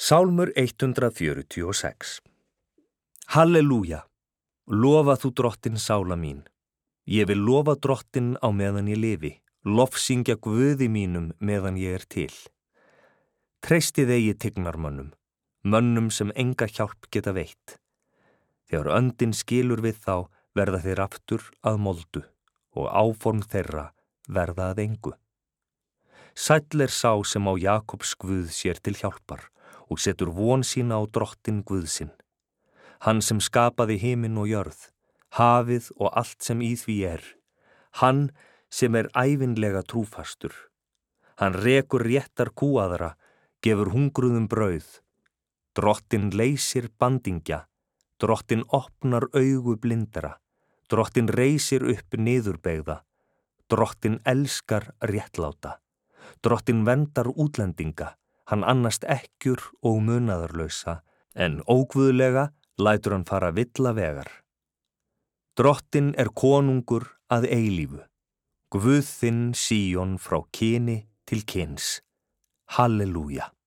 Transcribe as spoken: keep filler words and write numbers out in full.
Sálmur hundrað fjörutíu og sex. Halleluja, lofa þú drottin sála mín. Ég vil lofa drottin á meðan ég lifi, lofsyngja Guði mínum meðan ég er til. Treystið eigi tignarmönnum, mönnum sem enga hjálp geta veitt. Þegar öndin skilur við þá verða þeir aftur að moldu og áform þeirra verða að engu. Sæll er sá sem á Jakobs Guð sér til hjálpar og setur von sína á drottin Guð sinn. Hann sem skapaði himinn og jörð, hafið og allt sem í því er. Hann sem er ævinlega trúfastur. Hann rekur réttar kúaðra, gefur hungruðum brauð. Drottin leysir bandingja, drottin opnar augu blindara, drottin reisir upp niðurbeygða, drottin elskar réttláta, drottin verndar útlendinga, hann annast ekkjur og munaðarlausa, en óguðlega lætur hann fara villa vegar. Drottin er konungur að eilífu, Guð þinn Síón frá kyni til kyns. Halleluja.